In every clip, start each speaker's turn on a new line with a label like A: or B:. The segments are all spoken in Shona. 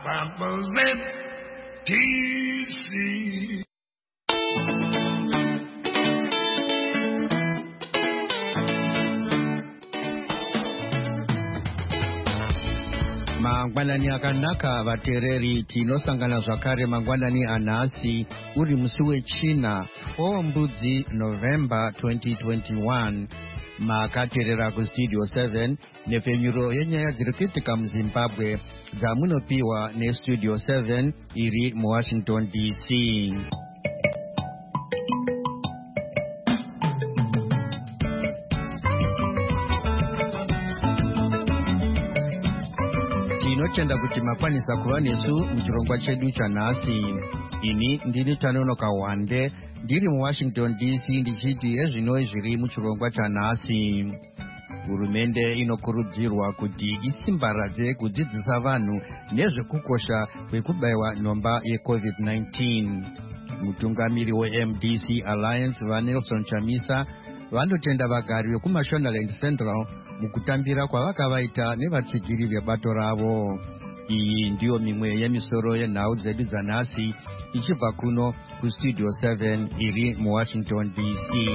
A: represent TC.
B: Mangwanani akanaka vatereri tinosangana zvakare mangwanani anhasi uri musi wechina 4 mbudzi November 2021 makaterera kustudio 7 nepfenyuro yenyaya dziri kuitika muZimbabwe dzamunopiwa nestudio 7 iri muWashington DC. Tinotenda kuti makwanisa kuva nesu muchirongwa chedu chanhasi. Ini ndini Tanonoka Wande ndiri muWashington DC ndichiti ezvinoi zviri muchirongwa chanhasi. Hurumende inokurudzirwa kuti isimbaradze kudzidzisa vanhu nezvekukosha kwekubayiwa nhomba yeCovid-19. Mutungamiri weMDC Alliance vaNelson Chamisa vanotenda vagari vekuMashonaland Central mukutambira kwavakavaita nevatsigiri vebato ravo. Iyi ndiyo mimwe yemisoro yenhau dzedu dzanhasi ichibva kuno kustudio 7 iri muWashington DC.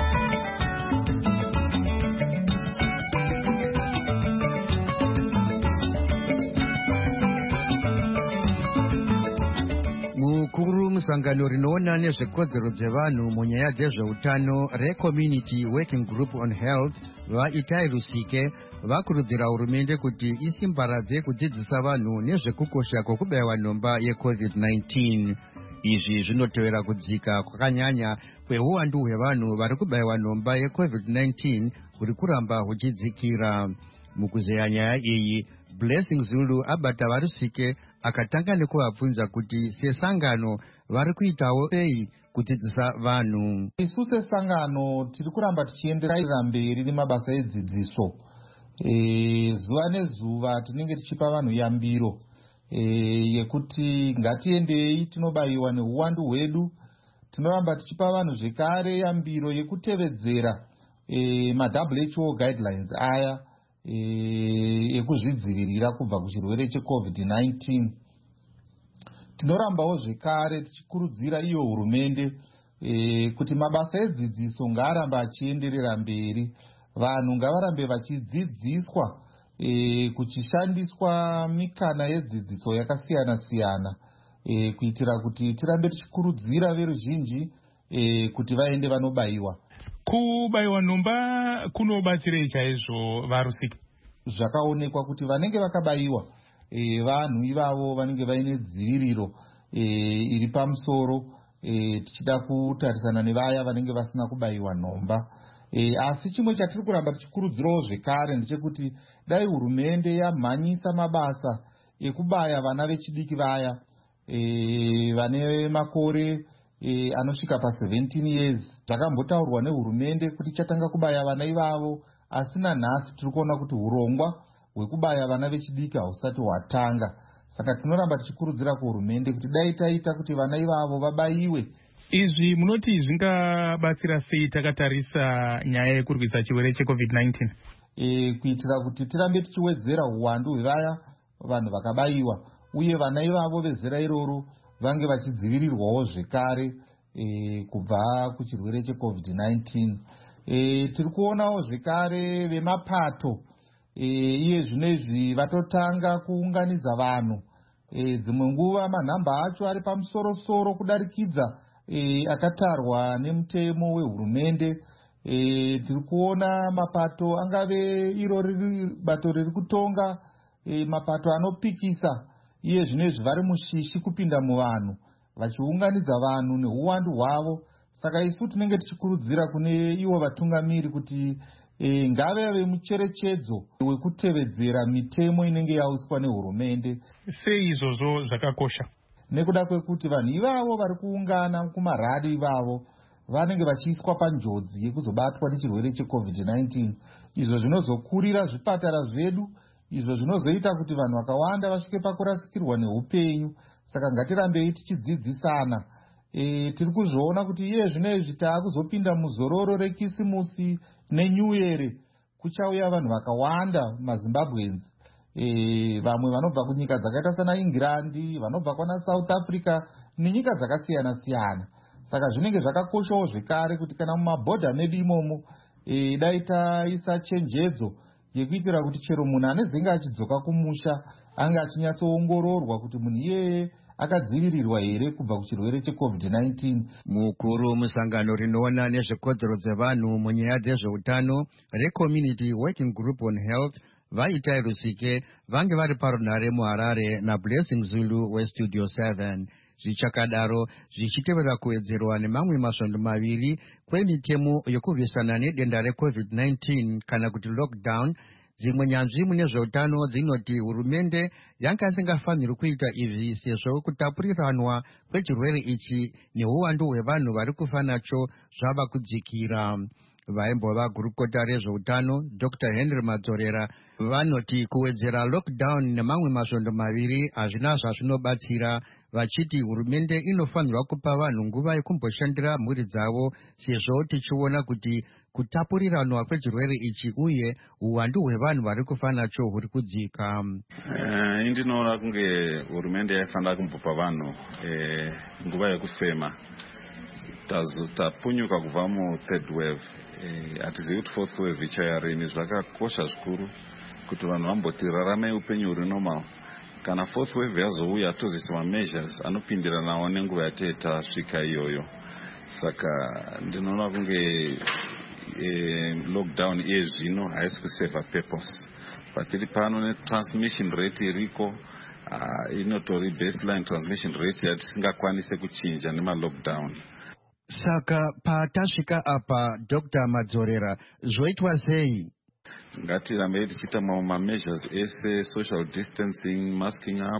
B: Mukuru musangano rinoona nezvekodzero dzevanhu munyaya dzezveutano reCommunity Working Group on Health vaItai Rusike vakurudzira hurumende kuti isimbaradze kudzidzisa vanhu nezvekukosha kwekubayiwa nhomba yeCovid-19. Izvi zvinotevera kudzika kwakanyanya kweuwandu hwevanhu vari kubayiwa nhomba yeCovid-19 huri kuramba huchidzikira. Mukuzeya nyaya iyi, Blessing Zulu abata vaRusike akatanga nekuvabvunza kuti sesangano vari kuitawo sei kudzidzisa vanhu.
C: Isu sesangano tiri kuramba tichienderera mberi nemabasa edzidziso. Zuva nezuva tinenge tichipa vanhu yambiro yekuti ngatiendei tinobayiwa neuwandu hwedu. Tinoramba tichipa vanhu zvekare yambiro yekutevedzera maWHO guidelines aya ekuzvidzivirira kubva kuchirwere cheCovid-19. Tinorambawo zvekare tichikurudzira iyo hurumende kuti mabasa edzidziso ngaarambe achienderera mberi. Vanhu ngavarambe vachidzidziswa kuchishandiswa mikana yedzidziso yakasiyana siyana kuitira kuti tirambe tichikurudzira veruzhinji kuti vaende vanobayiwa.
D: Kubayiwa nhomba kunobatsirei chaizvo vaRusike?
C: Zvakaonekwa kuti vanenge vakabayiwa vanhu ivavo vanenge vaine dziviriro iri pamusoro tichida kutarisana nevaya vanenge vasina kubayiwa nhomba. Asi chimwe chatiri kuramba tichikurudzirawo zvekare ndechekuti dai hurumende yamhanyisa mabasa ekubaya vana vechidiki vaya vane makore anosvika pa17 years. Zvakambotaurwa nehurumende kuti chatanga kubaya vana ivavo, asi nanhasi tiri kuona kuti urongwa hwekubaya vana vechidiki hausati hwatanga. Saka tinoramba tichikurudzira kuhurumende kuti dai taita kuti vana ivavo vabayiwe.
D: Izvi munoti zvingabatsira sei takatarisa nyaya yekurwisa chirwere cheCovid-19?
C: Kuitira kuti tirambe tichiwedzera uwandu hwevaya vanhu vakabayiwa, uye vana ivavo vezera iroro vange vachidzivirirwawo zvekare kubva kuchirwere cheCovid-19. Tiri kuonawo zvekare vemapato iye zvinezvi vatotanga kuunganidza vanhu. Dzimwe nguva manhamba acho ari pamusoro-soro kudarikidza akatarwa nemutemo wehurumende. Tiri kuona mapato angave iro riri bato riri kutonga mapato anopikisa iye zvinezvi vari mushishi kupinda muvanhu vachiunganidza vanhu neuwandu hwavo. Saka isu tinenge tichikurudzira kune ivo vatungamiri kuti ngaveve mucherechedzo wekutevedzera mitemo inenge yauswa nehurumende.
D: Sei izvozvo zvakakosha?
C: Nekuda kwekuti vanhu ivavo vari kuungana kumaradi ivavo vanenge vachiiswa panjodzi yekuzobatwa nechirwere cheCovid-19. Izvo zvinozokurira zvipatara zvedu, izvo zvinozoita kuti vanhu vakawanda vasvike pakurasikirwa neupenyu. Saka ngatirambei tichidzidzisana. Tiri kuzviona kuti iye zvinezvi taakuzopinda muzororo rekisimusi neNew Year kuchauya vanhu vakawanda maZimbabweans. vamwe vanobva kunyika dzakaita sana England, vanobva kwana South Africa nenyika dzakasiyana-siyana. Saka zvinenge zvakakoshawo zvekare kuti kana mumabhodha medu imomo dai taisa chenjedzo yekuitira kuti chero munhu anezenge achidzoka kumusha ange achinyatsoongororwa kuti munhu iyeye akadzivirirwa here kubva kuchirwere cheCovid-19.
B: Mukuru musangano rinoona nezvekodzero dzevanhu munyaya dzezveutano reCommunity Working Group on Health Vaitai Rusike vange vari parunhare muHarare naBlessing Zulu weStudio 7. Zvichakadaro zvichitevera kuwedzerwa nemamwe masvondo maviri kwemitemo yokurwisana nedenda reCovid-19 kana kuti lockdown. Dzimwe nyanzvi mune zveutano dzinoti hurumende yanga isingafaniri kuita izvi sezvo kutapuriranwa kwechirwere ichi neuwandu hwevanhu vari kufa nacho zvava kudzikira. Vaimbova gurukota rezveutano Dr. Henry Madzorera vanoti kuwedzera lockdown nemamwe masvondo maviri hazvina zvazvinobatsira, vachiti hurumende inofanirwa kupa vanhu nguva yekumboshandira mhuri dzavo sezvo tichiona kuti kutapuriranwa kwechirwere ichi uye uwandu hwevanhu vari kufa nacho huri kudzika.
A: Ndinoona kunge hurumende yaifanira kumbopa vanhu nguva yekufema. Tapunyuka kubva mu3rd wave, hatizivi kuti 4th wave ichauya rini. Zvakakosha zvikuru kuti vanhu vamboti raramai upenyu huri normal. Kana 4th wave yazouya tozoisa mameasures anopindiranawo nenguva yatei tasvika iyoyo. Saka ndinoona kunge lockdown iye zvino haisi kuseva purpose. Patiri pano netransmission rate iriko inotori baseline transmission rate yatisingakwanise kuchinja nemalockdown.
B: Saka patasvika apa Dr. Madzorera zvoitwa sei?
A: Ngatirambe tichiita mameasures ese, social distancing, masking up,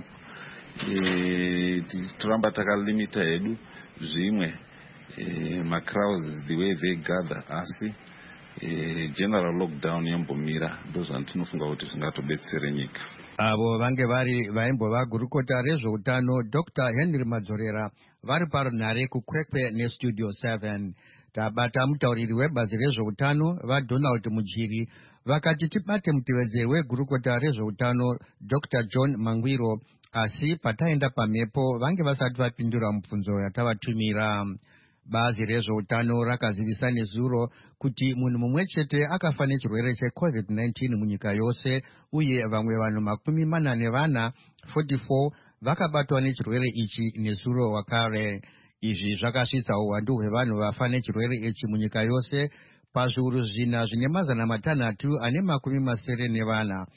A: toramba takalimita hedu zvimwe macrowds the way they gather, asi general lockdown yombomira ndozvandinofunga kuti zvingatobetsere nyika.
B: Avo vange vari vaimbova gurukota rezveutano Dr. Henry Madzorera vari parunhare kukwekwe neStudio 7. Tabata mutauriri webazi rezveutano vaDonald Mujiri vakati tibate mutevedzeri wegurukota rezveutano Dr. John Mangwiro, asi pataenda pamhepo vange vasati vapindura mubvunzo yatavatumira. Bazi rezveutano rakazivisa nezuro kuti munhu mumwe chete akafa nechirwere cheCovid-19 munyika yose uye vamwe vanhu 44 vakabatwa nechirwere ichi nezuro wakare. Izvi zvakasvitsa uwandu hwevanhu vafa nechirwere ichi munyika yose pazviuru zvina zvine 384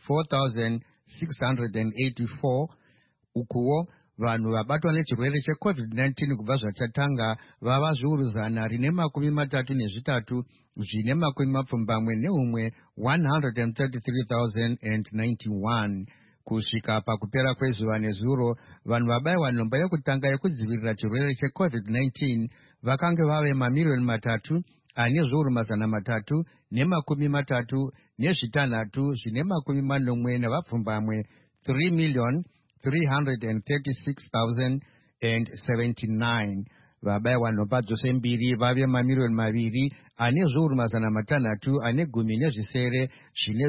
B: 4,684. Ukuwo vanhu vabatwa nechirwere cheCovid-19 kubva zvachatanga vava zviuru 133 zvine 133,091. Kusvika pakupera kwezuva nezuro, vanhu vabayiwa nhomba yekutanga yekudzivirira chirwere cheCovid-19 vakanga vave 3,000,000 ane zviuru 336 zvine 40 3,336,079. Vabayiwa nhomba dzose mbiri vave 2,000,000 ane zviuru 310 zvine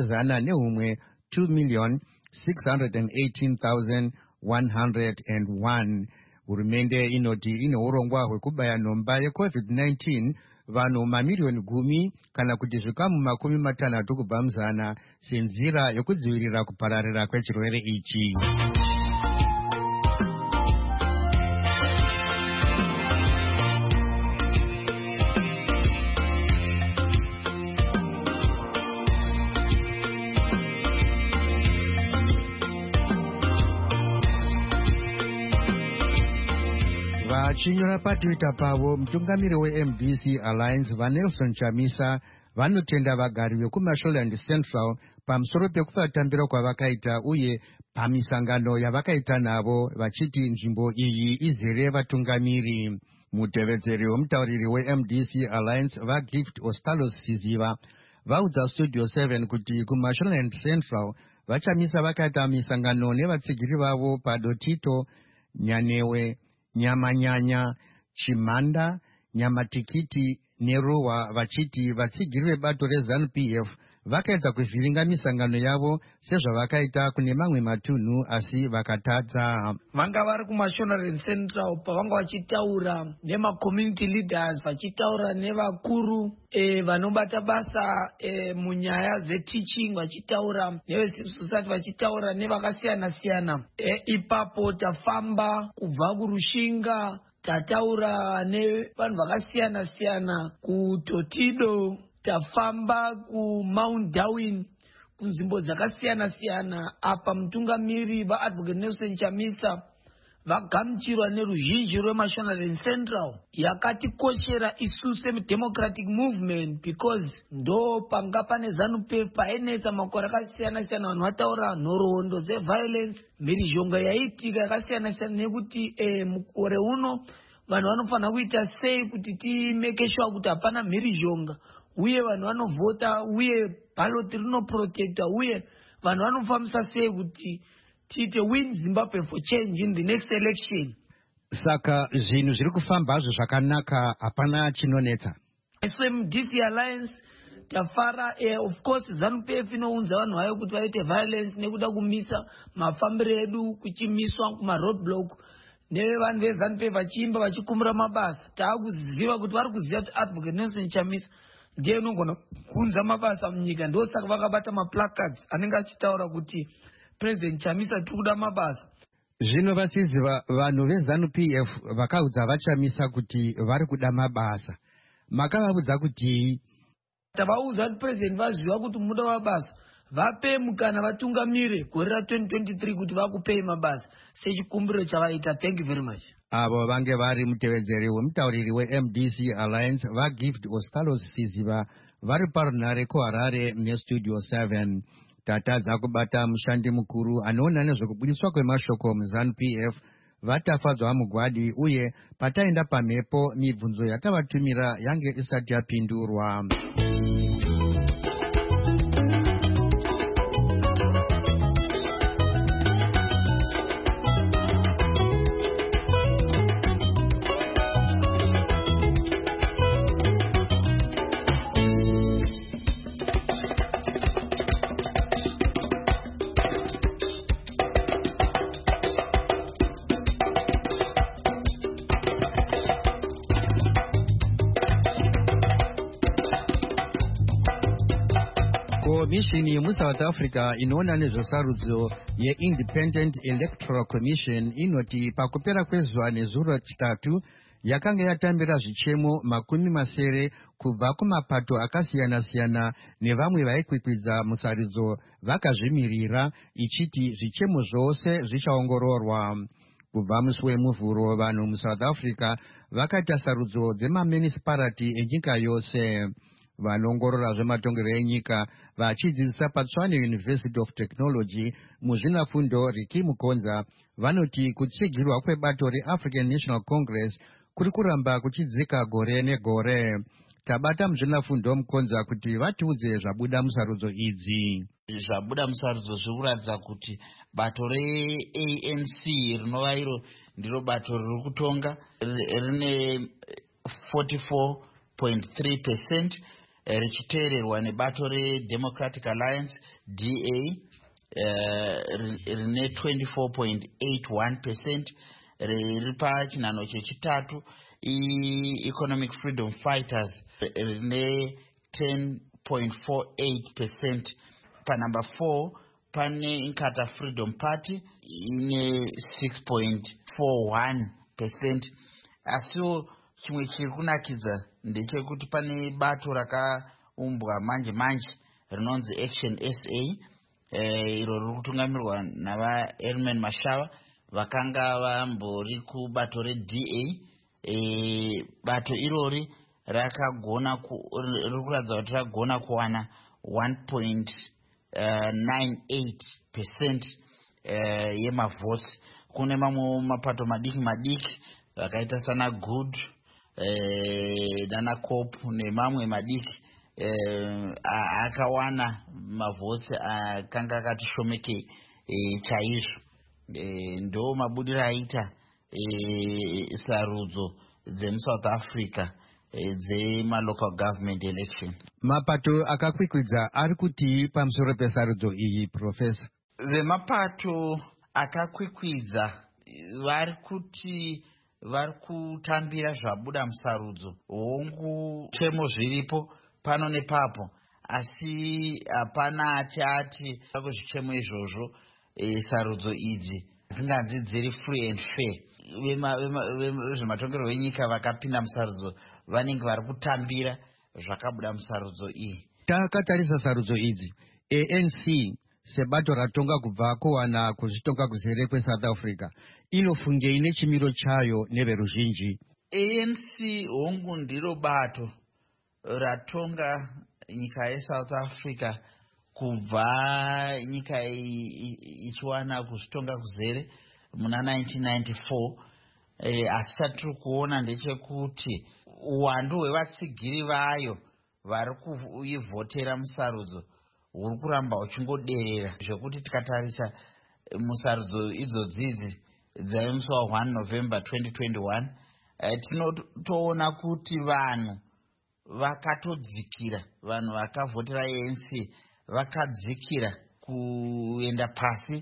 B: 2,618,101. Hurumende inoti ine urongwa hwekubaya nhomba yeCovid-19 vanhu 10,000,000 kana kuti zvikamu 60 kubva muzana senzira yokudzivirira kupararira kwechirwere ichi. Vachinyora paTwitter pavo, mutungamiri weMDC Alliance vaNelson Chamisa vanotenda vagari vekuMasholand Central pamusoro pekuvatambira kwavakaita uye pamisangano yavakaita navo, vachiti nzvimbo iyi izere vatungamiri. Mutevedzeri womutauriri weMDC Alliance vaGift Ostalos Siziva vaudza Studio 7 kuti kuMasholand Central vachamisa vakaita misangano nevatsigiri vavo paDotito, Nyanewe, Nyamanyanya, Chimanda, Nyamatikiti neRuwa, vachiti vatsigiri vebato reZANU-PF vakaedza kuvhiringa misangano yavo sezvavakaita kune mamwe matunhu asi vakatadza.
E: Vanga vari kuMashonaland Central pavanga vachitaura nemacommunity leaders, vachitaura nevakuru vanobata basa munyaya dzeteaching, vachitaura nevecivil society, vachitaura nevakasiyana-siyana. Ipapo tafamba kubva kuRushinga, tataura nevanhu vakasiyana-siyana kuTotido, tafamba kuMount Darwin, kunzvimbo dzakasiyana-siyana. Apa mutungamiri vaAdvocate Nelson Chamisa vagamuchirwa neruzhinji rweMashonaland Central. Yakatikoshera isu seDemocratic Movement because ndo panga pane ZANU-PF painetsa makore akasiyana-siyana, vanhu vataura nhoroondo dzeviolence, mhirizhonga yaiitika yakasiyana-siyana, nekuti mukore uno vanhu vanofanira kuita sei kuti timeke sure kuti hapana mhirizhonga, uye vanhu vanovhota, uye ballot rinoprotecta, uye vanhu vanofambisa sei kuti tiite win Zimbabwe for change in the next election.
B: Saka zvinhu zviri kufamba hazvo zvakanaka, hapana chinonetsa.
E: SMDC Alliance tafara of course ZANU-PF inounza vanhu vayo kuti vaite violence nekuda kumisa mafambiro edu, kuchimiswa kumaroadblock nevanhu veZANU-PF vachiimba vachikumbira mabasa. Taakuziva kuti vari kuziva kuti Advocate Nelson Chamisa ndiye unogona kuunza mabasa munyika, ndosaka vakabata maplacards anenge achitaura kuti President Chamisa tiri kuda mabasa.
B: Zvino vachiziva vanhu veZANU-PF vakaudza vaChamisa kuti vari kuda mabasa, makavaudza kuti
E: tavaudza kuti President vaziva kuti muda mabasa, vape mukana vatungamire gore ra2023 kuti vakupei mabasa sechikumbiro chavaita. Thank you very much.
B: Avo vange vari mutevedzeri wemutauriri weMDC Alliance vaGift Oscalos Siziva vari parunhare kuHarare neStudio 7. Tatadza kubata mushandi mukuru anoona nezvekubudiswa kwemashoko muZANU-PF vatafadzwa mugwadi, uye pataenda pamhepo mibvunzo yatavatumira yange isati yapindurwa. Komishini muSouth Africa inoona nezvesarudzo yeIndependent Electoral Commission inoti pakupera kwezuva nezuro chitatu yakanga yatambira zvichemo 70 kubva kumapato akasiyana-siyana nevamwe vaikwikwidza musarudzo vakazvimirira, ichiti zvichemo zvose zvichaongororwa. Kubva musi wemuvhuro vanhu muSouth Africa vakaita sarudzo dzemamunicipality enyika yose. Vanongorora zvematongero enyika vachidzidzisa paTshwane University of Technology muzvinafundo Riki Mukonza vanoti kutsigirwa kwebato reAfrican National Congress kuri kuramba kuchidzika gore negore. Tabata muzvinafundo Mukonza kuti vatiudze zvabuda musarudzo idzi.
F: Zvabuda musarudzo zviri kuratidza kuti bato reANC rinova iro ndiro bato riri kutonga rine 44.3%, richiteererwa nebato reDemocratic Alliance DA rine 24.81%, riri pachinhanho chechitatu Economic Freedom Fighters rine 10.48%. Panumber 4 pane Inkatha Freedom Party ine 6.41%. Asiwo chimwe chiri kunakidza ndechekuti pane bato rakaumbwa manje rinonzi Action SA, iro riri kutungamirwa navaHerman Mashava vakanga vambori kubato reDA. Bato irori riri kuratidza kuti ragona kuwana 1.98% yemavhotsi. Kune mamwe mapato madiki vakaita sana Good nanaCOP nemamwe madiki akawana mavhotsi akanga akati shomekei chaizvo. Ndo mabudiro aita sarudzo dzemuSouth Africa dzemalocal government election.
B: Mapato akakwikwidza ari kuti pamusoro pesarudzo iyi, Professor?
F: Vemapato akakwikwidza vari kuti vari kutambira zvabuda musarudzo. Hongu chemo zviripo pano nepapo, asi hapana ati kuzvichemo izvozvo sarudzo idzi dzinganzi dziri free and fair. Vezvematongerwo enyika vakapinda musarudzo vanenge vari kutambira zvakabuda musarudzo iyi.
B: Takatarisa sarudzo idzi, ANC sebato ratonga kubva kuwana kuzvitonga kuzere kweSouth Africa inofungei nechimiro chayo neveruzhinji?
F: ANC hongu ndiro bato ratonga nyika yeSouth Africa kubva nyika ichiwana kuzvitonga kuzere muna 1994. Asi chatiri kuona ndechekuti uwandu hwevatsigiri vayo vari kuivhotera musarudzo huri kuramba uchingoderera, zvekuti tikatarisa musarudzo idzodzidzi dzaimuswa 1 November 2021, tinotoona kuti vanhu vakatodzikira, vanhu vakavhotera ANC vakadzikira kuenda pasi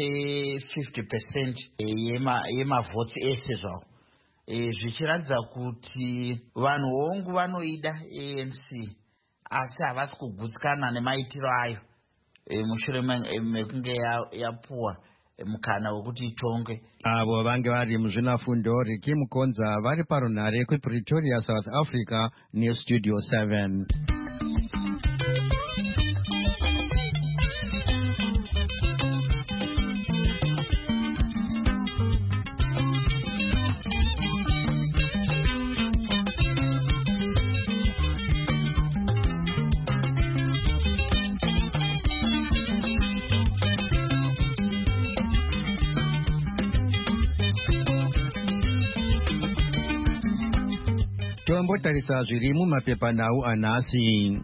F: pe 50% yemavhotsi ese zvawo, zvichiratidza kuti vanhu hongu vanoida ANC asi havasi kugutsikana nemaitiro ayo mushure mekunge yapuwa mukana wekuti itongwe.
B: Avo vange vari muzvinafundo Riki Mukonza vari parunhare kuPretoria, South Africa neStudio 7. Tombotarisa zviri mumapepanhau anhasi.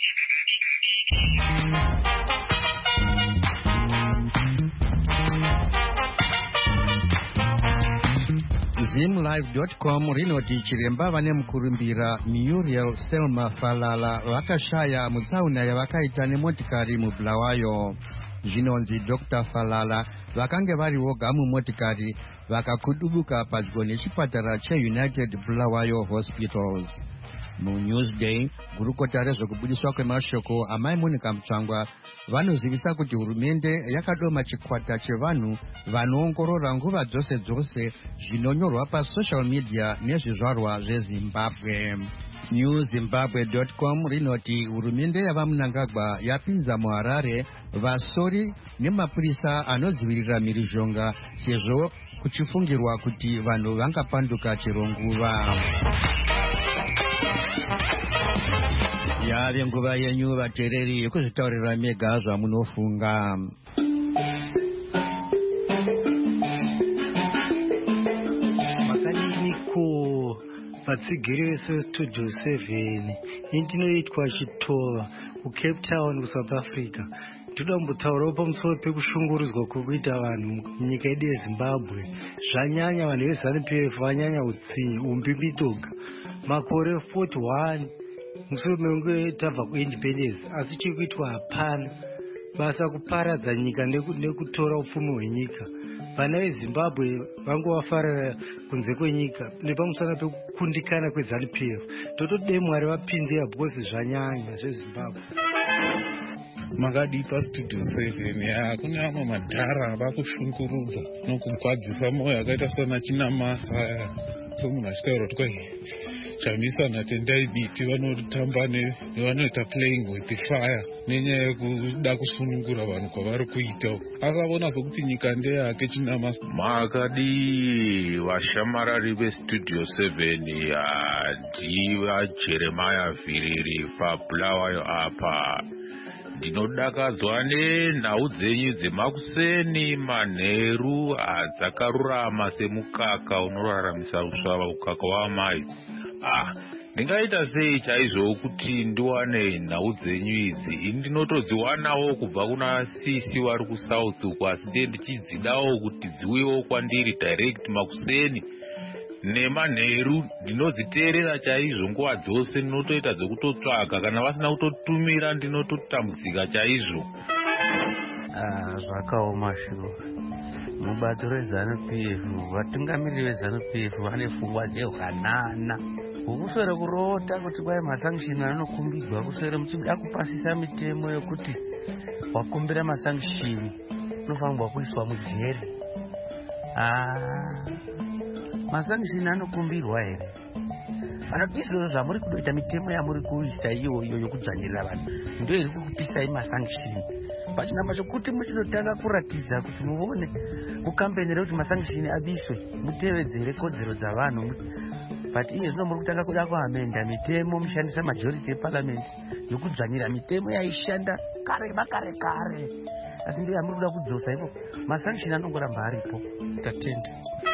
B: Zimlive.com rinoti chiremba vane mukurumbira Muriel Selma Falala vakashaya mutsaona yavakaita nemotikari muBulawayo. Zvinonzi Dr. Falala vakange vari voga mumotikari vakakudubuka padyo nechipatara cheUnited Bulawayo Hospitals. MuNewsday, gurukota rezvekubudiswa kwemashoko amai Monica Mutsvangwa vanozivisa kuti hurumende yakadoma chikwata chevanhu vanoongorora nguva dzose dzose zvinonyorwa pasocial media nezvizvarwa zveZimbabwe. NewZimbabwe.com rinoti hurumende yavaMnangagwa yapinza muHarare vasori nemapurisa anodzivirira mhirizhonga sezvo kuchifungirwa kuti vanhu vangapanduka chero nguva. Yave nguva yenyu vateereri yekuzvitaurira mega zvamunofunga.
G: Makaniko vatsigiri vese Studio 7 indinoitwa Chitova kuCape Town kuSouth Africa. Toda kumbotaurawo pamusoro pekushungurudzwa kwekuita vanhu munyika yedu yeZimbabwe. Zvanyanya vanhu veZANU-PF vanyanya utsinye umbimitoga makore 41 musoro mekunge tabva kuindependence, asi chiri kuitwa hapana. Basa kuparadza nyika nekutora upfumi hwenyika. Vana veZimbabwe vangovafarira kunze kwenyika nepamusana pekukundikana kweZANU-PF. Totode Mwari vapinze because zvanyanya zveZimbabwe.
H: Makadi paStudio 7 kune amwe madhara vakushungurudza nokugwadzisa moyo akaita sana Chinamasa. So munhu achitaura kuti chamisana tendai biti vanotamba nevanoita playing with the fire nenyaya yekuda kusunungura vanhu kwavari kuita. Akaona kuti nyika ndeyake Chinamasa.
I: Makadi vashamarari veStudio 7 ndiva Jeremiah Viriri paBulawayo apa. Ndinodakadzwa nenhau dzenyu dzemakuseni manheru dzakarurama semukaka unoraramisa usvava, ukaka waamai. Ndingaita sei chaizvo kuti ndiwane nhau dzenyu idzi? Ndinotodziwanawo kubva kuna sisi vari kuSouth uko, asi ndichidzidawo kuti dziuyewo kwandiri direct makuseni nemanheru ndinodziteerera chaizvo nguva dzose, ndinotoita dzekutotsvaga, kana vasina kutotumira ndinototambudzika chaizvo.
J: Zvakaoma shuwa. Mubato reZANU-PF, vatungamiriri veZANU-PF vane pfungwa dzehwanana wokuswera kurota kuti kwai masanction anokumbidzwa, kuswera muchida kupasisa mitemo yokuti wakumbira masanction unofanirwa kuiswa mujeri. Masanction anokumbirwa here? Kana izvozvo zvamuri kudoita mitemo yamuri kuisa iyoyo yokudzvanyirira vanhu ndio iri kukupisai masanction. Pachinamba chokuti muchinotanga kuratidza kuti muone kukampenera kuti masanction abiswe, mutevedzere kodzero dzavanhu. But iye zvino muri kutanga kuda kuamenda mitemo, mushandisa majority eparliament yokudzvanyira mitemo yaishanda kare makare. Asi ndiye muri kuda kudzosa ipo, masanction anongoramba aripo. Tatenda.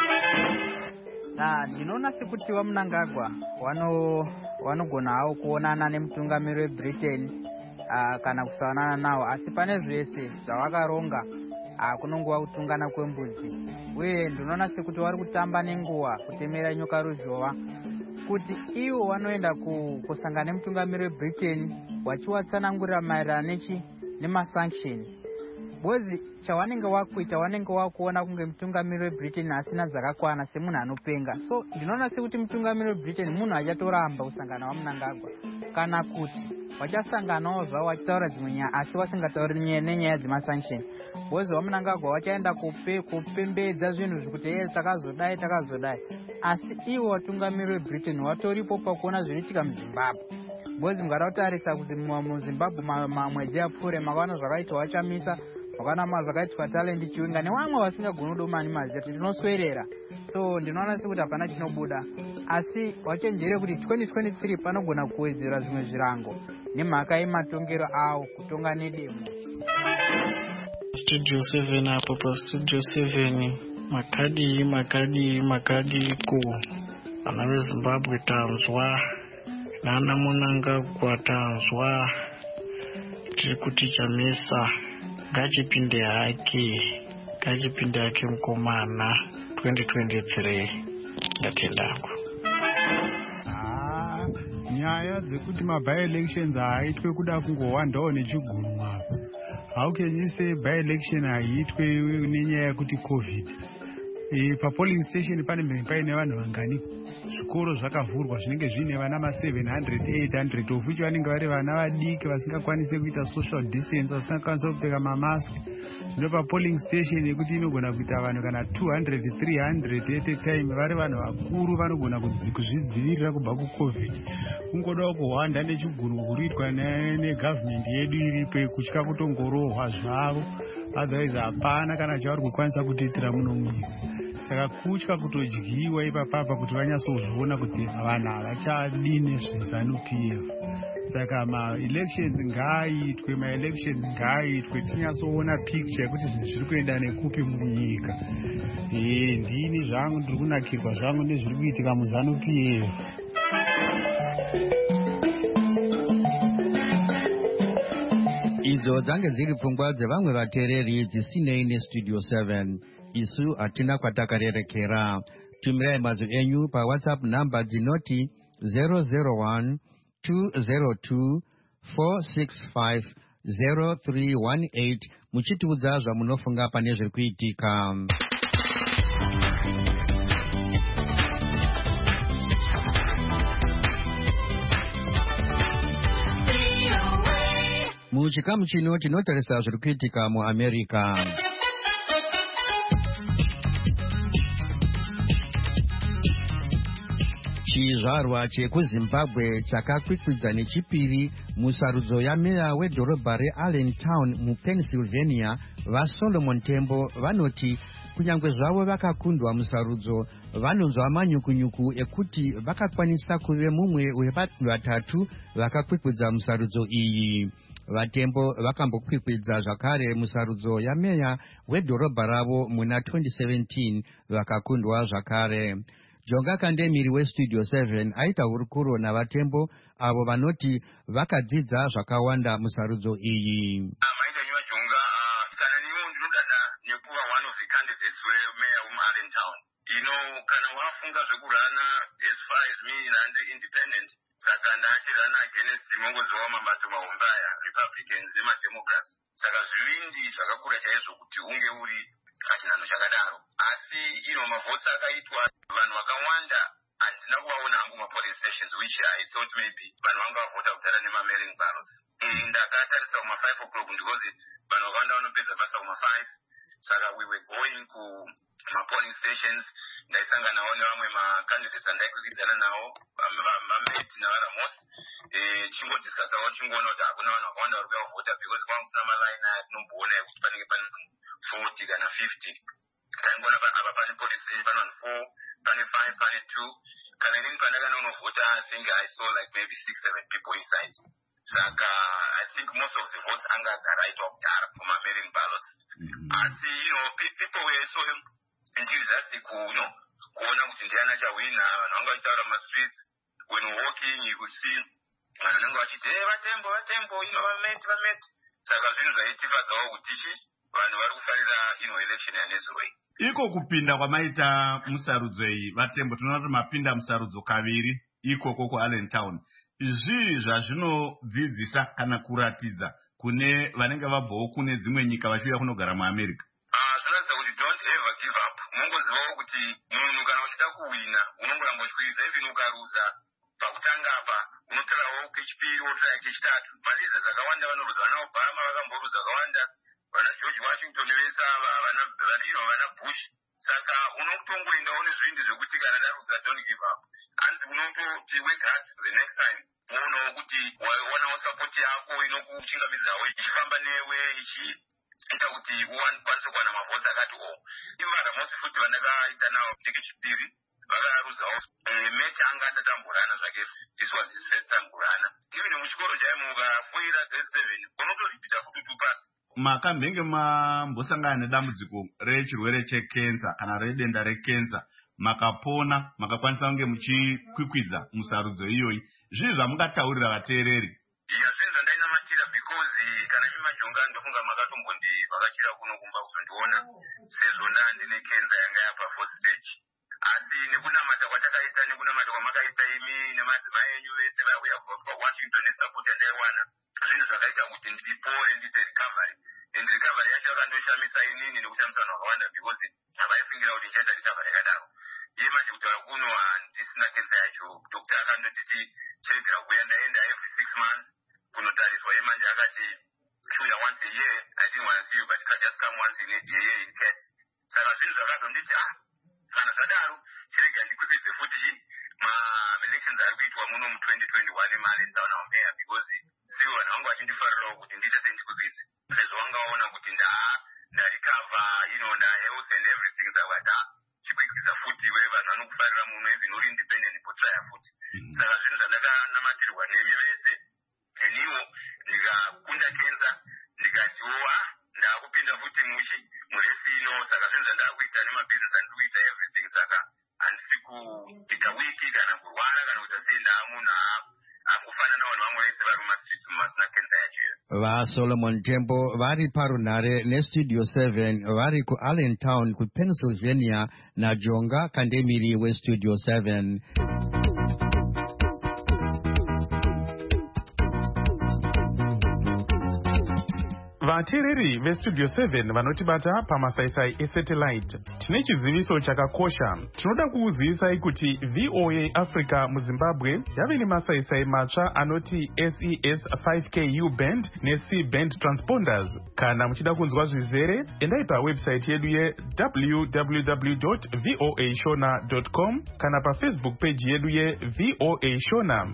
K: Ndinoona sekuti vaMnangagwa vanogona hawo kuonana nemutungamiri weBritain kana kusawanana nawo, asi pane zvese zvavakaronga kunongova kutungana kwembudzi, uye ndinoona sekuti vari kutamba nenguva kutemera nyoka ruzhowa kuti ivo vanoenda kusangana nemutungamiri weBritain vachiwatsanangurira maererano nemasanction. Bozi chawanenge wakuita wanenge wakuona kunge mutungamiri weBritain asina dzakakwana semunhu anopenga. So ndinoona sekuti mutungamiri weBritain munhu achatoramba kusangana vaMnangagwa, kana kuti vachasanganawo zvavo vachitaura dzimwe nyaya asi vasingatauri nenyaya dzemasanction. Bozi vaMnangagwa vachaenda kupembedza zvinhu zvekuti takazodai, asi ivo vatungamiri weBritain vatoripo pakuona zvinoitika muZimbabwe. Bozi mukadatarisa kuti muZimbabwe mamwedzi apfuure makaona zvakaitwa vachamisa, makaona zvakaitwa Talent Chiwenga nevamwe vasingagoni kudomani mazita tinoswerera. So ndinoona sekuti hapana chinobuda, asi wachenjere kuti 2023 panogona kuwedzera zvimwe zvirango nemhaka yematongero awo kutonga nedemo.
L: Studio 7 apo pa Studio 7 makadi ku vana veZimbabwe tanzwa, nana Mnangagwa tanzwa, tiri kuti chamisa ngachipinde hake mukomana 2023. Ndatendangu.
M: Nyaya dzekuti by-elections haaitwe kuda kungowandawo nechigurumwa. How can you say by-election haiitwe nenyaya yekuti COVID? Polling station paine vanhu vangani? Zvikoro zvakavhurwa zvinenge zvine vana 700 800 of which vanenge vari vana vadiki vasingakwanisi kuita social distance, vasingakwanisa kupfeka mamask. Zvino papolling station yekuti inogona kuita vanhu kana 200 300 at a time, vari vanhu vakuru vanogona kuzvidzivirira kubva kuCovid. Kungodawo kuhwanda nechigurwa kuriitwa negovernment yedu iripo, kutya kutongorohwa zvavo, otherwise hapana kana chavari kukwanisa kutiitira muno munyika. Saka kutya kutodyiwa ipapapa kuti vanyatsozviona kuti vanhu havachadini zveZANU-PF. Saka ma-elections ngaaitwe tinyatsoona picture yekuti zvinhu zviri kuenda nekupi munyika. Ndini zvangu ndiri kunakirwa zvangu nezviri kuitika muZANU-PF.
B: Idzo dzange dziri pfungwa dzevamwe vateereri dzisinei neStudio 7. Isu hatina kwatakarerekera. Tumirai mazwi enyu paWhatsApp namba dzinoti 001 202 465 0318 muchitiudza zvamunofunga pane zviri kuitika. Muchikamu chino tinotarisa zviri kuitika muAmerica. Chizvarwa chekuZimbabwe chakakwikwidza nechipiri musarudzo yameya wedhorobha reAllentown muPennsylvania vaSolomon Tembo vanoti kunyange zvavo vakakundwa musarudzo vanonzwa manyukunyuku ekuti vakakwanisa kuve mumwe wevanhu vatatu vakakwikwidza musarudzo iyi. Vatembo vakambokwikwidza zvakare musarudzo yameya wedhorobha ravo muna 2017 vakakundwa zvakare. Jonga Kandemiri weStudio 7 aita hurukuro navatembo avo vanoti vakadzidza zvakawanda musarudzo iyi.
N: Maita nyuwa Jonga, kana niwo ndinodada nekuva one of the candidates wemeya weAllentown. kana wafunga zvekurana as far as me independent saka ndachirana against mongoziva mabato mahombe aya Republicans nemademocrats. Saka zvivindi zvakakura chaizvo kuti unge uri pachinano chakadaro. Asi mavhotsi akaitwa vanhu vakawanda handina kuvaona hangu mapolice stations, which I thought maybe vanhu vanga vavhota kutara nemamailing ballots. Ndakatarisa kuma 5 o'clock because vanhu vakawanda vanopedza basa kuma 5. Saka we were going kuma-polling stations. Ndaisanganawo nevamwe macandidates andaikwikwidzana nawo vamameti navaramos. Chingodiscusawo chingoona kuti hakuna vanhu vakawanda vari kuya kuvhota because kwanga kusina malaini aya tinomboona ekuti panenge pane 40 kana 50. Taingoona apa pane police station pane 4, pane 5, pane 2. Kana inini pandakana unovhota I think I saw like maybe 6-7 people inside. Saka I think most of the votes anga agara aitwa kudhara kuma-mailing ballots. Asi people were so enthusiastic kuona kuti ndiani achawina. Vanhu vanga vachitaura mumastreets. When walking you could see vanhu vanenge vachiti vatembo vameti. Saka zvinhu zvaitifadzawo kuti vanhu vari kufarira election yanezuroi.
O: Iko kupinda kwamaita musarudzo iyi vatembo tinoona kuti mapinda musarudzo kaviri ikoko kuAllentown. Izvi zvazvinodzidzisa kana kuratidza kune vanenge vabvawo kune dzimwe nyika vachiuya kunogara muAmerica.
N: Zvinoratidza kuti don't ever give up. Mungozivawo kuti munhu kana uchida kuwina unongoramba uchikwiza, even ukaruza pakutanga apa unotorawo kechipiri wotora kechitatu. Maliza zakawanda vanoruza vana Obama vakamboruza vakawanda, vana George Washington vese vana Bush. Saka unotongoendawo nezvindi zvekuti kana ndaruza don't give up. Asi unototi work hard the next time. Uonawo kuti waonawo support yako inokuchingamidzawo ichifamba newe ichiita kuti ukwanise kuwana mavhotsi akati ivaramosi futi vandakaita nawo chechipiri vakaruzawo meti anga atatamburana zvake. This was his first time kurana. Even muchikoro chaimuka foira grade 7 unotozvita futi 2 pass.
O: Makamhenge mambosangana nedambudziko rechirwere chekenza kana redenda rekenza, makapona, makakwanisa kunge muchikwikwidza musarudzo iyoyi. Zvii zvamungataurira vateereri?
N: Zvinhu zvandainamatira because kana imi majonga ndofunga makatombondivhakachira kuno kumba kuzondiona sezvo ndandine kenza yanga yapa 4th stage. Asi nekunamata kwatakaita nekunamata kwamakaita imi nemadzimai enyu vese vauya kubva Washington nesupport yandaiwana, zvinhu zvakaita kuti ndipore ndiite recovery. And recovery yacho yakandoshamisa inini nekushamisa vanhu vakawanda because havaifungira kuti ndichaita recovery yakadaro. Iye manje kutaura kuno handisina kenza yacho. Dokta akandotiti chirikira kuya ndaenda every 6 months kunotariswa. Iye manje akati shuya once a year. I didn't want to see you but you can just come once in a year in case. Saka zvinhu zvakazonditi kana zvadaro chirikira ndikwikwize futi ma-elections ari kuitwa muno mu-2021 mari dzaona umeya because sivo vanhu vangu vachindifarirawo kuti ndiite sendikwikwize sezvo vangaona kuti ndarikava ndahealth and everything zakati chikwikwiza futi we vanhu vanokufarira muno even uri independent potraya futi. Saka zvinhu zvandakanamatirwa nemi vese neniwo ndikakunda kenza ndikatiwo ndakupinda futi muresi ino. Saka zvinhu zvandakuita nemabhizinesi andikuita everything. Saka handisi kuita wiki kana kurwara kana kuita senda munhu akufanana vanhu vamwe vese vari mumastreets mumasina kenza yacho.
B: vaSolomon Tembo vari parunhare nestudio 7 vari kuAllentown kuPennsylvania naJonga Kandemiri westudio 7.
D: vateereri vestudio 7 vanotibata pamasaisai esatellite, tine chiziviso chakakosha. Tinoda kukuzivisai kuti VOA Africa muZimbabwe yave nemasaisai matsva anoti SES 5Ku band neC band transponders. Kana muchida kunzwa zvizere, endai pawebsite yedu ye www.voashona.com kana pafacebook page yedu yeVOA Shona.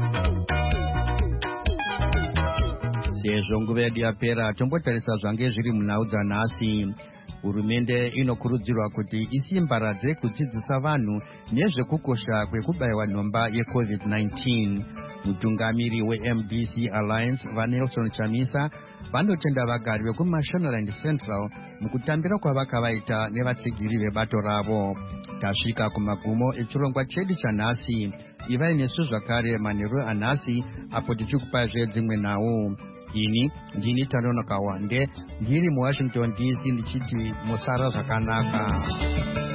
B: Sezvo nguva yedu yapera, tombotarisa zvange zviri munhau dzanhasi. Hurumende inokurudzirwa kuti isimbaradze kudzidzisa vanhu nezvekukosha kwekubayiwa nhomba yeCovid-19. Mutungamiri weMDC Alliance vaNelson Chamisa vanotenda vagari vekuMashonaland Central mukutambira kwavakavaita nevatsigiri vebato ravo. Tasvika kumagumo echirongwa chedu chanhasi. Ivai nesu zvakare manheru anhasi apo tichikupazve dzimwe nhau. Ini ndini Tanonoka Wande ndiri muWashington DC ndichiti musara zvakanaka.